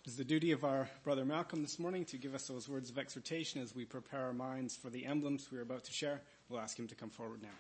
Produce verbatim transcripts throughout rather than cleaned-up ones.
It is the duty of our brother Malcolm this morning to give us those words of exhortation as we prepare our minds for the emblems we are about to share. We'll ask him to come forward now.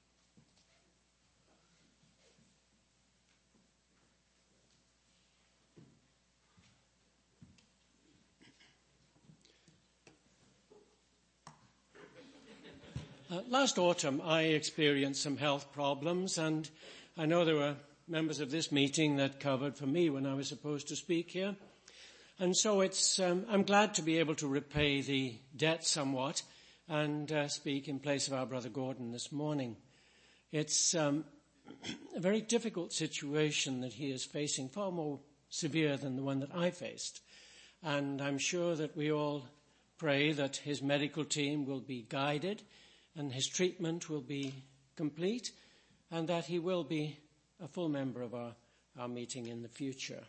Uh, last autumn, I experienced some health problems, and I know there were members of this meeting that covered for me when I was supposed to speak here. And so it's, um, I'm glad to be able to repay the debt somewhat and uh, speak in place of our brother Gordon this morning. It's um, a very difficult situation that he is facing, far more severe than the one that I faced. And I'm sure that we all pray that his medical team will be guided and his treatment will be complete and that he will be a full member of our, our meeting in the future.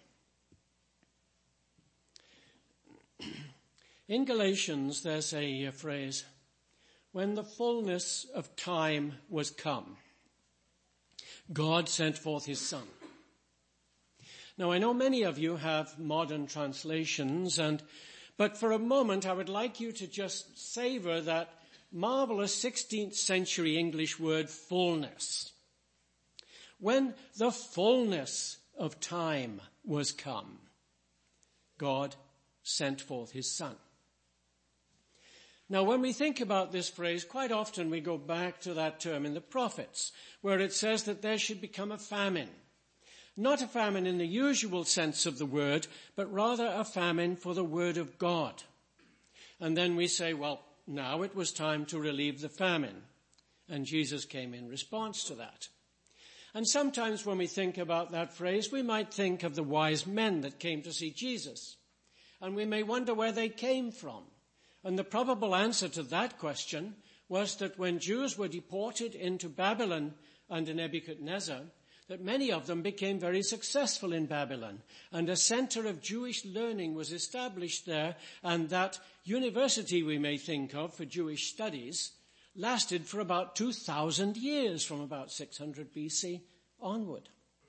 In Galatians, there's a, a phrase, when the fullness of time was come, God sent forth his Son. Now, I know many of you have modern translations, and but for a moment, I would like you to just savor that marvelous sixteenth century English word, fullness. When the fullness of time was come, God sent forth his Son. Now, when we think about this phrase, quite often we go back to that term in the prophets, where it says that there should become a famine. Not a famine in the usual sense of the word, but rather a famine for the word of God. And then we say, well, now it was time to relieve the famine. And Jesus came in response to that. And sometimes when we think about that phrase, we might think of the wise men that came to see Jesus. And we may wonder where they came from. And the probable answer to that question was that when Jews were deported into Babylon under Nebuchadnezzar, that many of them became very successful in Babylon. And a center of Jewish learning was established there, and that university we may think of for Jewish studies lasted for about two thousand years, from about six hundred B C onward.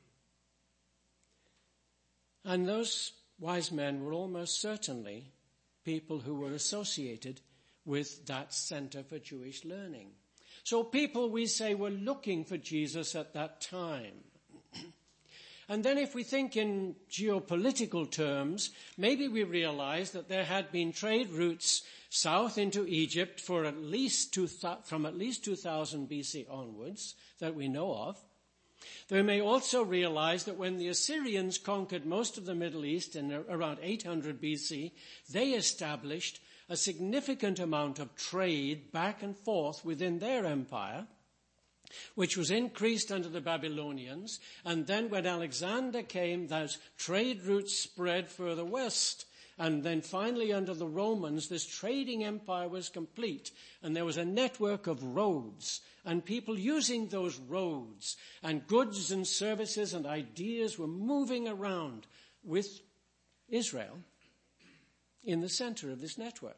And those wise men were almost certainly people who were associated with that center for Jewish learning. So people, we say, were looking for Jesus at that time. And then if we think in geopolitical terms, maybe we realize that there had been trade routes south into Egypt for at least two, from at least two thousand B C onwards that we know of. They may also realize that when the Assyrians conquered most of the Middle East in around eight hundred B C, they established a significant amount of trade back and forth within their empire, which was increased under the Babylonians. And then when Alexander came, those trade routes spread further west. And then finally under the Romans, this trading empire was complete. And there was a network of roads and people using those roads, and goods and services and ideas were moving around with Israel in the center of this network.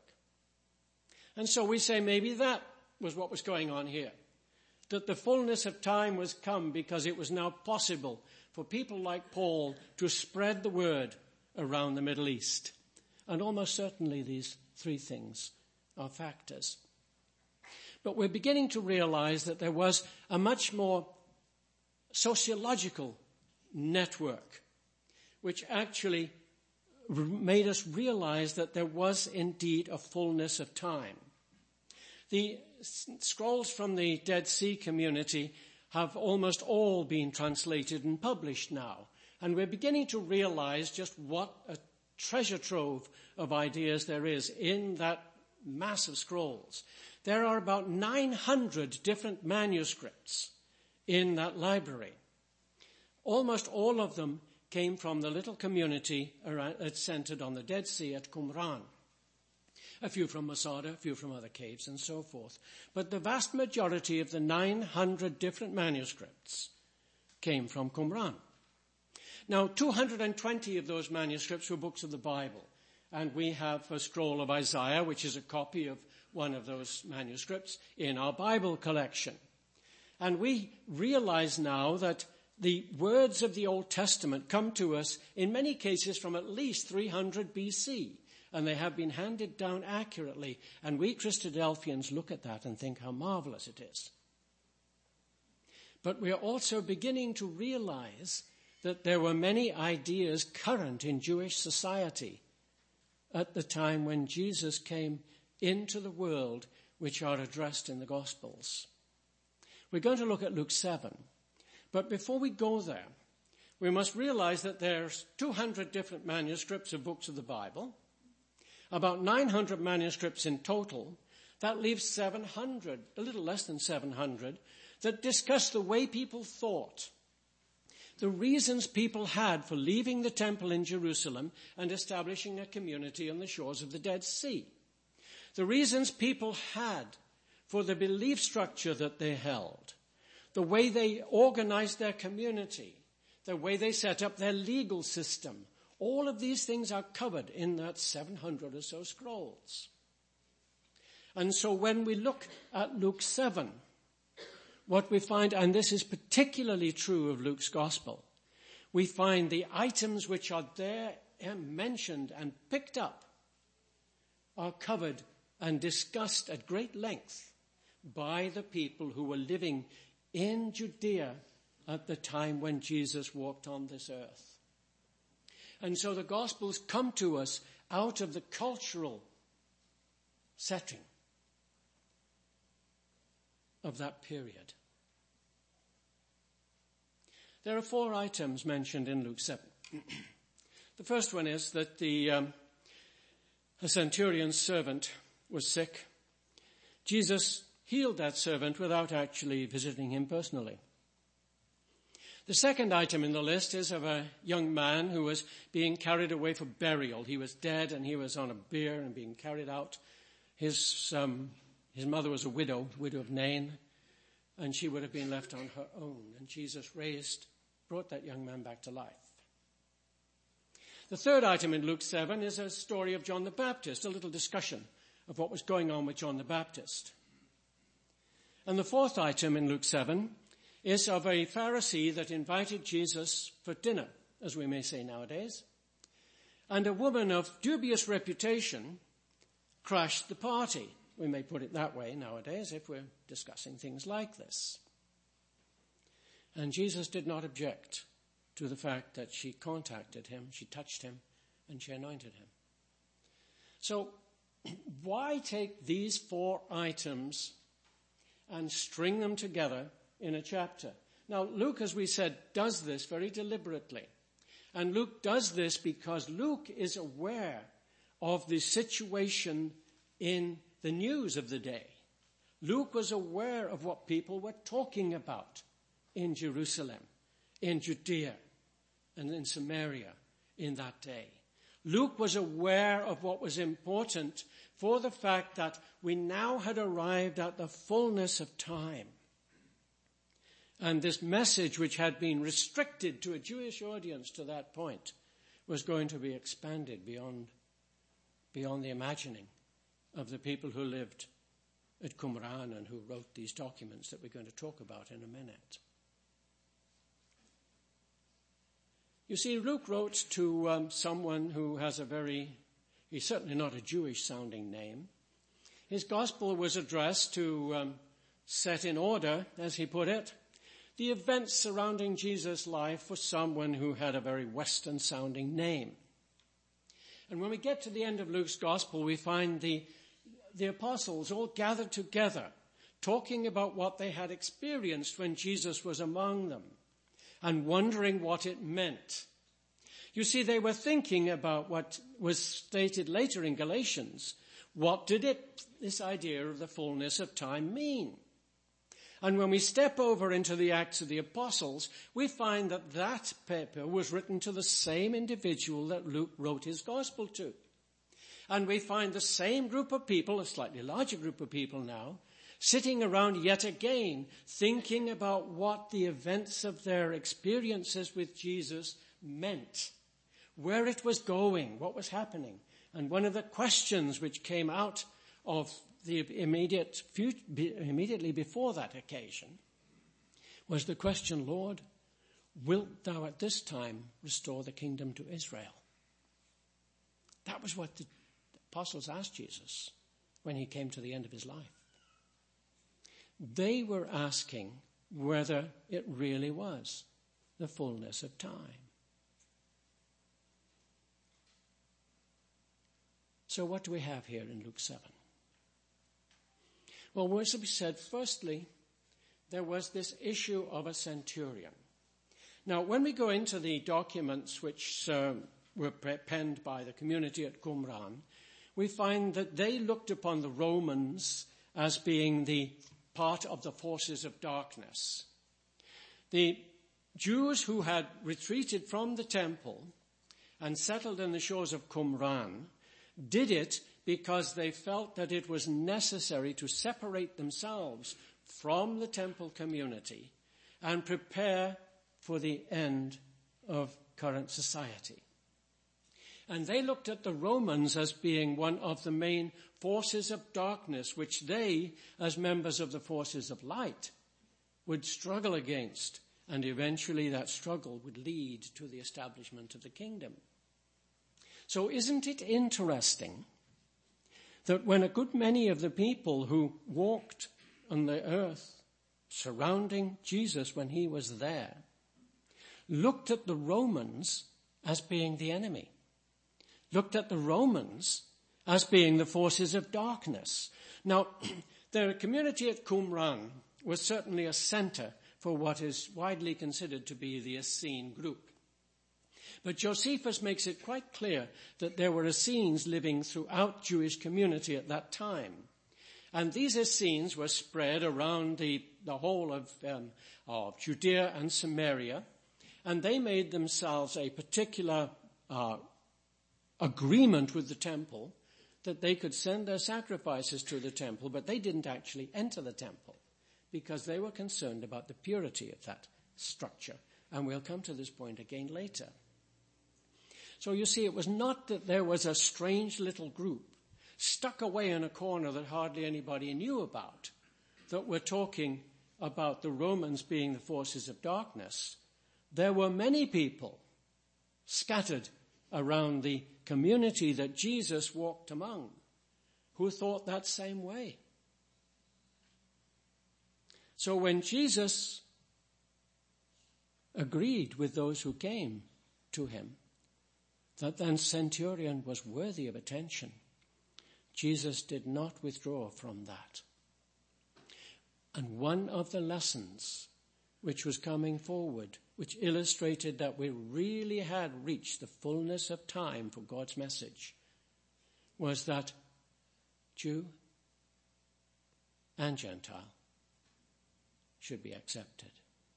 And so we say maybe that was what was going on here. That the fullness of time was come because it was now possible for people like Paul to spread the word around the Middle East. And almost certainly these three things are factors. But we're beginning to realize that there was a much more sociological network, which actually made us realize that there was indeed a fullness of time. The scrolls from the Dead Sea community have almost all been translated and published now. And we're beginning to realize just what a treasure trove of ideas there is in that mass of scrolls. There are about nine hundred different manuscripts in that library. Almost all of them came from the little community around, uh, centered on the Dead Sea at Qumran. A few from Masada, a few from other caves, and so forth. But the vast majority of the nine hundred different manuscripts came from Qumran. Now, two hundred twenty of those manuscripts were books of the Bible. And we have a scroll of Isaiah, which is a copy of one of those manuscripts in our Bible collection. And we realize now that the words of the Old Testament come to us in many cases from at least three hundred B C, and they have been handed down accurately. And we Christadelphians look at that and think how marvelous it is. But we are also beginning to realize that there were many ideas current in Jewish society at the time when Jesus came into the world, which are addressed in the Gospels. We're going to look at Luke seven. But before we go there, we must realize that there's two hundred different manuscripts of books of the Bible, about nine hundred manuscripts in total. That leaves seven hundred, a little less than seven hundred, that discuss the way people thought, the reasons people had for leaving the temple in Jerusalem and establishing a community on the shores of the Dead Sea, the reasons people had for the belief structure that they held, the way they organized their community, the way they set up their legal system. All of these things are covered in that seven hundred or so scrolls. And so when we look at Luke seven, what we find, and this is particularly true of Luke's Gospel, we find the items which are there mentioned and picked up are covered and discussed at great length by the people who were living in Judea at the time when Jesus walked on this earth. And so the Gospels come to us out of the cultural setting of that period. There are four items mentioned in Luke seven. The first one is that the um, a centurion's servant was sick. Jesus healed that servant without actually visiting him personally. The second item in the list is of a young man who was being carried away for burial. He was dead and he was on a bier and being carried out. His um, his mother was a widow, widow of Nain, and she would have been left on her own. And Jesus raised, brought that young man back to life. The third item in Luke seven is a story of John the Baptist, a little discussion of what was going on with John the Baptist. And the fourth item in Luke seven is of a Pharisee that invited Jesus for dinner, as we may say nowadays. And a woman of dubious reputation crashed the party. We may put it that way nowadays if we're discussing things like this. And Jesus did not object to the fact that she contacted him, she touched him, and she anointed him. So why take these four items and string them together in a chapter? Now, Luke, as we said, does this very deliberately. And Luke does this because Luke is aware of the situation in the news of the day. Luke was aware of what people were talking about in Jerusalem, in Judea, and in Samaria in that day. Luke was aware of what was important for the fact that we now had arrived at the fullness of time. And this message, which had been restricted to a Jewish audience to that point, was going to be expanded beyond, beyond the imagining of the people who lived at Qumran and who wrote these documents that we're going to talk about in a minute. You see, Luke wrote to um, someone who has a very, he's certainly not a Jewish-sounding name. His gospel was addressed to um, set in order, as he put it, the events surrounding Jesus' life for someone who had a very Western-sounding name. And when we get to the end of Luke's gospel, we find the, the apostles all gathered together, talking about what they had experienced when Jesus was among them, and wondering what it meant. You see, they were thinking about what was stated later in Galatians. What did it, this idea of the fullness of time mean? And when we step over into the Acts of the Apostles, we find that that paper was written to the same individual that Luke wrote his gospel to. And we find the same group of people, a slightly larger group of people now, sitting around yet again, thinking about what the events of their experiences with Jesus meant, where it was going, what was happening. And one of the questions which came out of the immediate, immediately before that occasion was the question, Lord, wilt thou at this time restore the kingdom to Israel? That was what the apostles asked Jesus when he came to the end of his life. They were asking whether it really was the fullness of time. So what do we have here in Luke seven? Well, as we said, firstly, there was this issue of a centurion. Now, when we go into the documents which uh, were penned by the community at Qumran, we find that they looked upon the Romans as being the part of the forces of darkness. The Jews who had retreated from the temple and settled in the shores of Qumran did it because they felt that it was necessary to separate themselves from the temple community and prepare for the end of current society. And they looked at the Romans as being one of the main forces of darkness, which they, as members of the forces of light, would struggle against. And eventually that struggle would lead to the establishment of the kingdom. So isn't it interesting that when a good many of the people who walked on the earth surrounding Jesus when he was there looked at the Romans as being the enemy, looked at the Romans as being the forces of darkness. Now, the community at Qumran was certainly a center for what is widely considered to be the Essene group. But Josephus makes it quite clear that there were Essenes living throughout Jewish community at that time. And these Essenes were spread around the, the whole of, um, of Judea and Samaria, and they made themselves a particular uh, agreement with the temple that they could send their sacrifices to the temple, but they didn't actually enter the temple because they were concerned about the purity of that structure. And we'll come to this point again later. So you see, it was not that there was a strange little group stuck away in a corner that hardly anybody knew about that were talking about the Romans being the forces of darkness. There were many people scattered around the community that Jesus walked among who thought that same way. So when Jesus agreed with those who came to him that that centurion was worthy of attention, Jesus did not withdraw from that. And one of the lessons which was coming forward, which illustrated that we really had reached the fullness of time for God's message, was that Jew and Gentile should be accepted.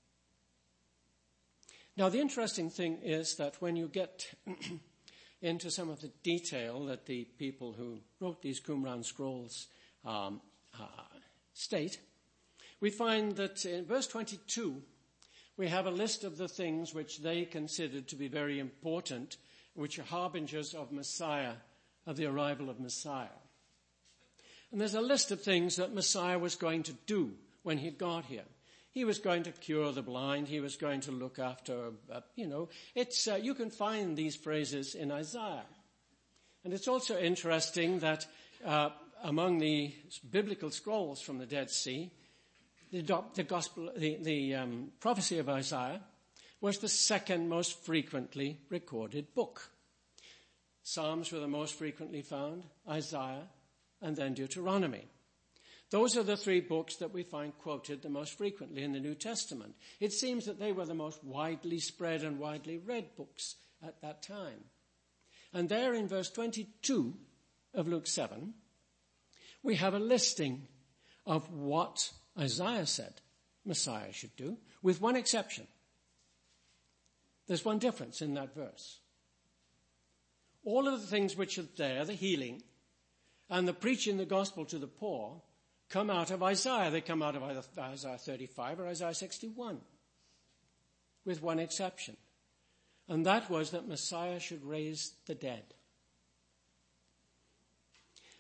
Now, the interesting thing is that when you get into some of the detail that the people who wrote these Qumran scrolls um, uh, state, we find that in verse twenty-two, we have a list of the things which they considered to be very important, which are harbingers of Messiah, of the arrival of Messiah. And there's a list of things that Messiah was going to do when he got here. He was going to cure the blind. He was going to look after, uh, you know, it's, uh, you can find these phrases in Isaiah. And it's also interesting that uh, among the biblical scrolls from the Dead Sea, the, the gospel, the, the um, prophecy of Isaiah was the second most frequently recorded book. Psalms were the most frequently found, Isaiah, and then Deuteronomy. Those are the three books that we find quoted the most frequently in the New Testament. It seems that they were the most widely spread and widely read books at that time. And there in verse twenty-two of Luke seven, we have a listing of what Isaiah said Messiah should do, with one exception. There's one difference in that verse. All of the things which are there, the healing and the preaching the gospel to the poor, come out of Isaiah. They come out of either Isaiah thirty-five or Isaiah sixty-one, with one exception. And that was that Messiah should raise the dead.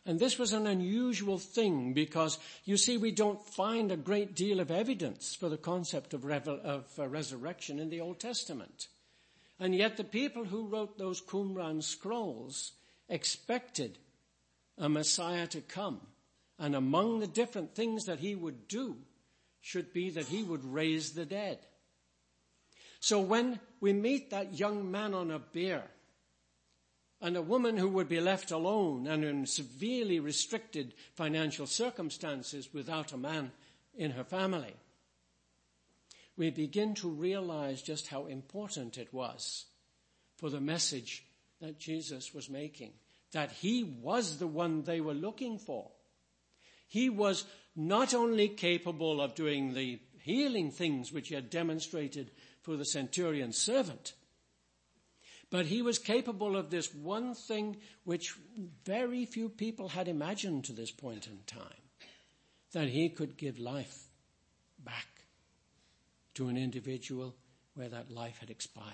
And this was an unusual thing because, you see, we don't find a great deal of evidence for the concept of, revel- of uh, resurrection in the Old Testament. And yet the people who wrote those Qumran scrolls expected a Messiah to come. And among the different things that he would do should be that he would raise the dead. So when we meet that young man on a bier, and a woman who would be left alone and in severely restricted financial circumstances without a man in her family, we begin to realize just how important it was for the message that Jesus was making, that he was the one they were looking for. He was not only capable of doing the healing things which he had demonstrated for the centurion's servant, but he was capable of this one thing which very few people had imagined to this point in time, that he could give life back to an individual where that life had expired.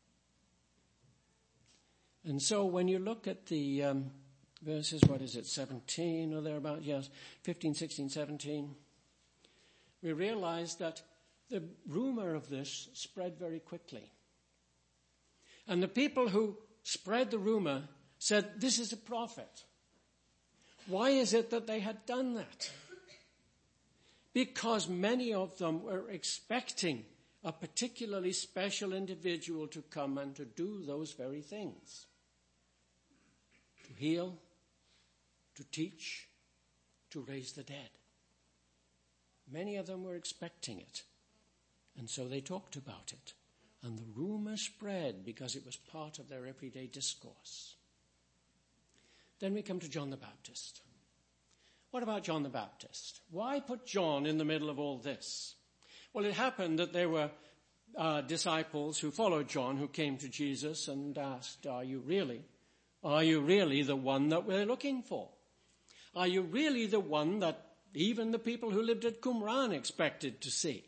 And so when you look at the um, verses, what is it, seventeen or thereabouts, yes, fifteen, sixteen, seventeen, we realize that the rumor of this spread very quickly. And the people who spread the rumor said, this is a prophet. Why is it that they had done that? Because many of them were expecting a particularly special individual to come and to do those very things. To heal, to teach, to raise the dead. Many of them were expecting it. And so they talked about it. And the rumor spread because it was part of their everyday discourse. Then we come to John the Baptist. What about John the Baptist? Why put John in the middle of all this? Well, it happened that there were uh, disciples who followed John who came to Jesus and asked, are you really, are you really the one that we're looking for? Are you really the one that even the people who lived at Qumran expected to see?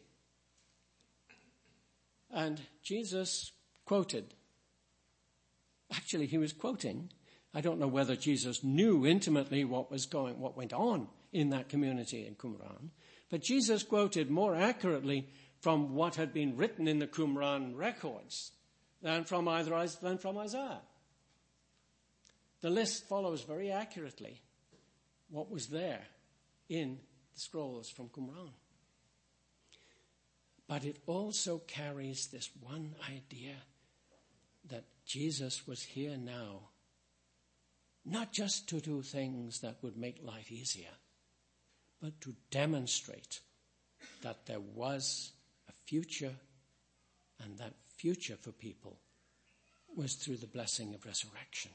And Jesus quoted, actually he was quoting, I don't know whether Jesus knew intimately what was going, what went on in that community in Qumran, but Jesus quoted more accurately from what had been written in the Qumran records than from either than from Isaiah. The list follows very accurately what was there in the scrolls from Qumran. But it also carries this one idea that Jesus was here now, not just to do things that would make life easier, but to demonstrate that there was a future, and that future for people was through the blessing of resurrection.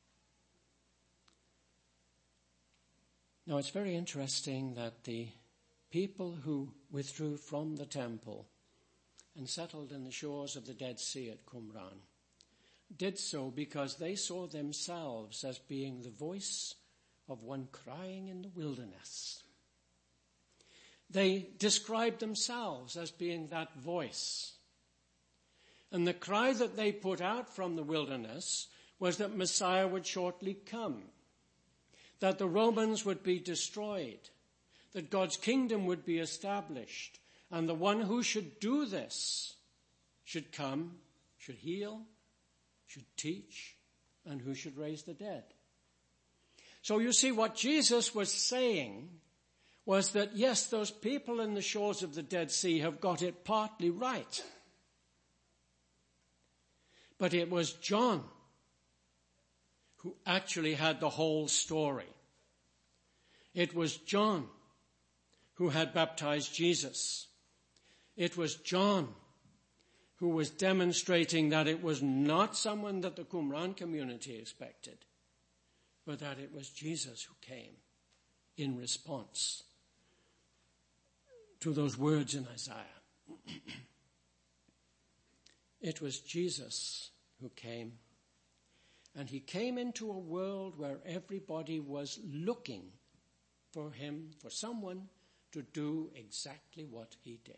Now, it's very interesting that the people who withdrew from the temple and settled in the shores of the Dead Sea at Qumran did so because they saw themselves as being the voice of one crying in the wilderness. They described themselves as being that voice. And the cry that they put out from the wilderness was that Messiah would shortly come, that the Romans would be destroyed, that God's kingdom would be established, and the one who should do this should come, should heal, should teach, and who should raise the dead. So you see, what Jesus was saying was that, yes, those people in the shores of the Dead Sea have got it partly right. But it was John who actually had the whole story. It was John who had baptized Jesus. It was John who was demonstrating that it was not someone that the Qumran community expected, but that it was Jesus who came in response to those words in Isaiah. It was Jesus who came, and he came into a world where everybody was looking for him, for someone to do exactly what he did.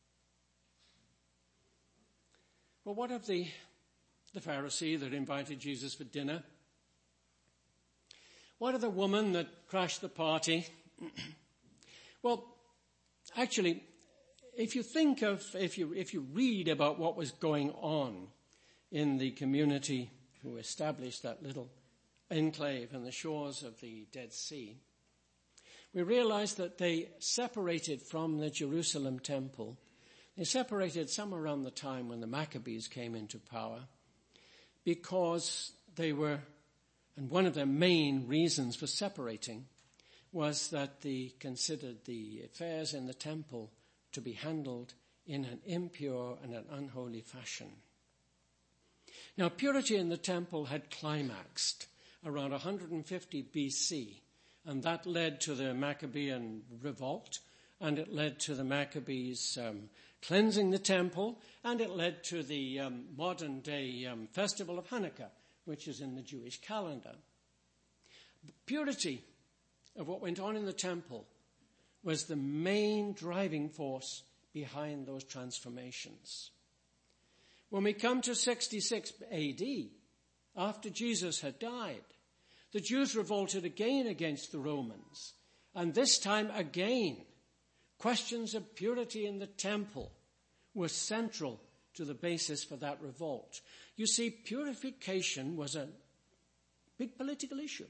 Well, what of the, the Pharisee that invited Jesus for dinner? What of the woman that crashed the party? Well, actually, if you think of, if you, if you read about what was going on in the community who established that little enclave on the shores of the Dead Sea, we realize that they separated from the Jerusalem temple. They separated somewhere around the time when the Maccabees came into power because they were, and one of their main reasons for separating was that they considered the affairs in the temple to be handled in an impure and an unholy fashion. Now, purity in the temple had climaxed around one hundred fifty B C, and that led to the Maccabean revolt, and it led to the Maccabees um, cleansing the temple, and it led to the um, modern-day um, festival of Hanukkah, which is in the Jewish calendar. The purity of what went on in the temple was the main driving force behind those transformations. When we come to sixty-six A D, after Jesus had died, the Jews revolted again against the Romans, and this time again, questions of purity in the temple were central to the basis for that revolt. You see, purification was a big political issue.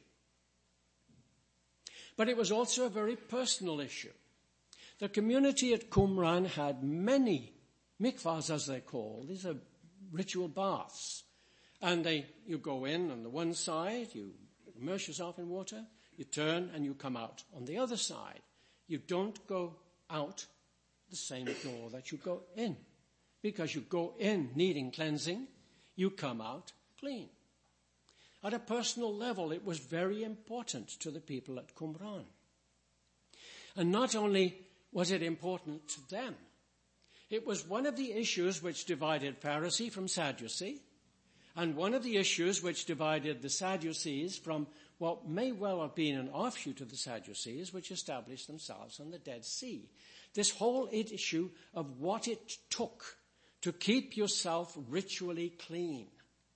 But it was also a very personal issue. The community at Qumran had many mikvahs, as they're called. These are ritual baths. And they, you go in on the one side, you immerse yourself in water, you turn and you come out on the other side. You don't go out the same door that you go in. Because you go in needing cleansing, you come out clean. At a personal level, it was very important to the people at Qumran. And not only was it important to them, it was one of the issues which divided Pharisee from Sadducee, and one of the issues which divided the Sadducees from what may well have been an offshoot of the Sadducees, which established themselves on the Dead Sea. This whole issue of what it took to keep yourself ritually clean.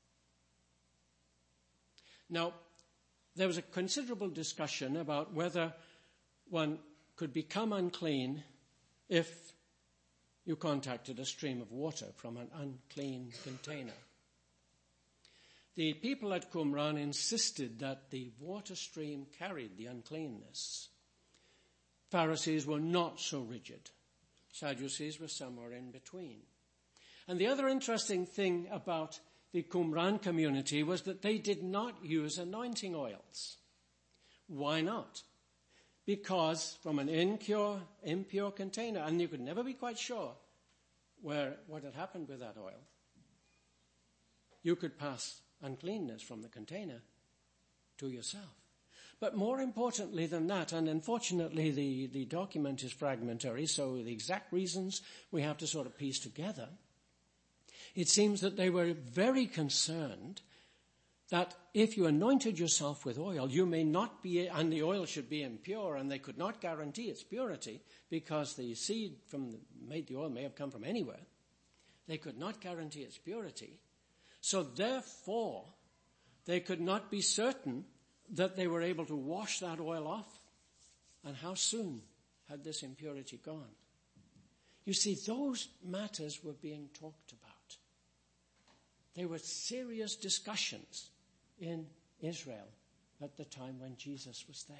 Now, there was a considerable discussion about whether one could become unclean if you contacted a stream of water from an unclean container. The people at Qumran insisted that the water stream carried the uncleanness. Pharisees were not so rigid. Sadducees were somewhere in between. And the other interesting thing about the Qumran community was that they did not use anointing oils. Why not? Because from an impure, impure container, and you could never be quite sure where what had happened with that oil, you could pass uncleanness from the container to yourself. But more importantly than that, and unfortunately the, the document is fragmentary, so the exact reasons we have to sort of piece together, it seems that they were very concerned that if you anointed yourself with oil, you may not be, and the oil should be impure, and they could not guarantee its purity because the seed from the, made the oil may have come from anywhere. They could not guarantee its purity. So therefore, they could not be certain that they were able to wash that oil off. And how soon had this impurity gone? You see, those matters were being talked about. There were serious discussions in Israel at the time when Jesus was there.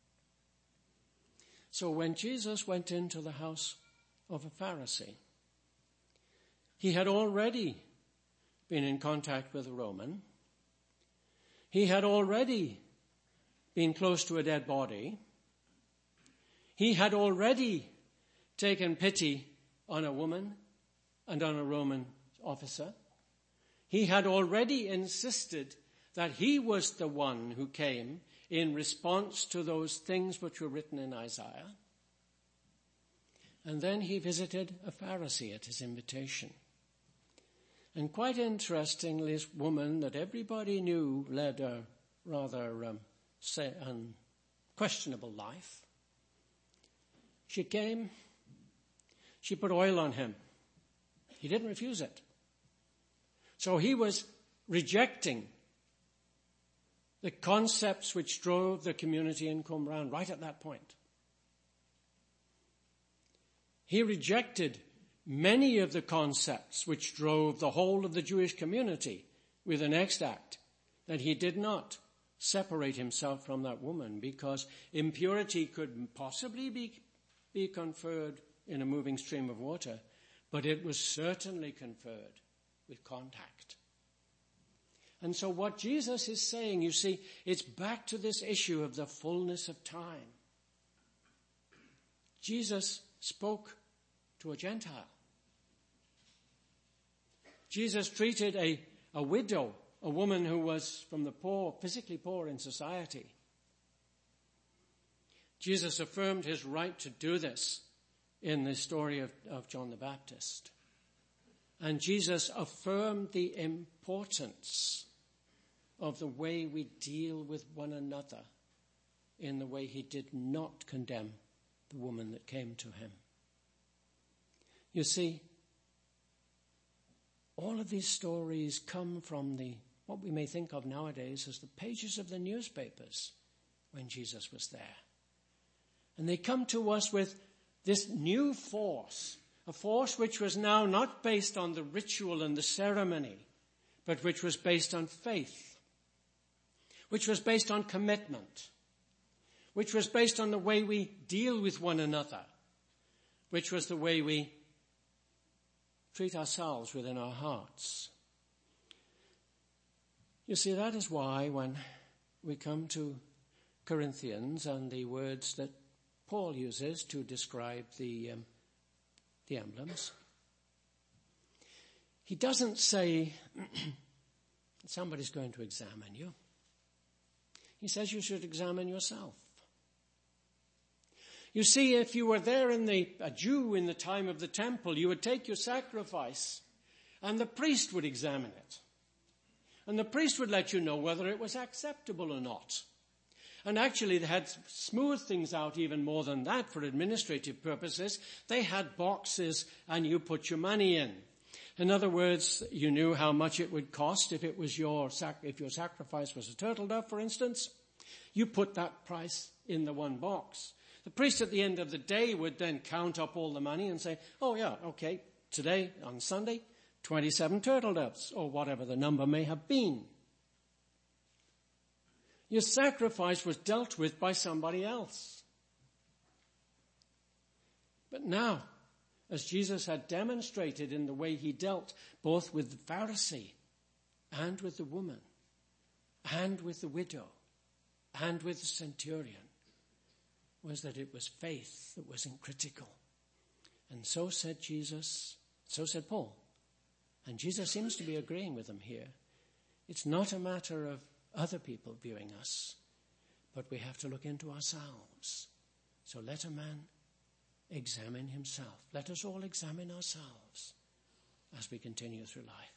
So when Jesus went into the house of a Pharisee, he had already been in contact with a Roman. He had already been close to a dead body. He had already taken pity on a woman and on a Roman officer. He had already insisted that he was the one who came in response to those things which were written in Isaiah. And then he visited a Pharisee at his invitation. And quite interestingly, this woman that everybody knew led a rather um, say, um, questionable life. She came, she put oil on him. He didn't refuse it. So he was rejecting the concepts which drove the community in Qumran right at that point. He rejected many of the concepts which drove the whole of the Jewish community with the next act, that he did not separate himself from that woman, because impurity could possibly be, be conferred in a moving stream of water, but it was certainly conferred with contact. And so what Jesus is saying, you see, it's back to this issue of the fullness of time. Jesus spoke to a Gentile. Jesus treated a, a widow, a woman who was from the poor, physically poor in society. Jesus affirmed his right to do this in the story of, of John the Baptist. And Jesus affirmed the importance of the way we deal with one another in the way he did not condemn the woman that came to him. You see, all of these stories come from the what we may think of nowadays as the pages of the newspapers when Jesus was there. And they come to us with this new force, a force which was now not based on the ritual and the ceremony, but which was based on faith, which was based on commitment, which was based on the way we deal with one another, which was the way we treat ourselves within our hearts. You see, that is why when we come to Corinthians and the words that Paul uses to describe the, um, the emblems, he doesn't say somebody's going to examine you. He says you should examine yourself. You see, if you were there in the, a Jew in the time of the temple, you would take your sacrifice and the priest would examine it. And the priest would let you know whether it was acceptable or not. And actually, they had smoothed things out even more than that for administrative purposes. They had boxes and you put your money in. In other words, you knew how much it would cost if it was your sac- if your sacrifice was a turtle dove, for instance. You put that price in the one box. The priest at the end of the day would then count up all the money and say, oh yeah, okay, today on Sunday, twenty-seven turtle doves, or whatever the number may have been. Your sacrifice was dealt with by somebody else. But now, as Jesus had demonstrated in the way he dealt both with the Pharisee and with the woman and with the widow and with the centurion, was that it was faith that was critical. And so said Jesus, so said Paul. And Jesus seems to be agreeing with them here. It's not a matter of other people viewing us, but we have to look into ourselves. So let a man examine himself. Let us all examine ourselves as we continue through life.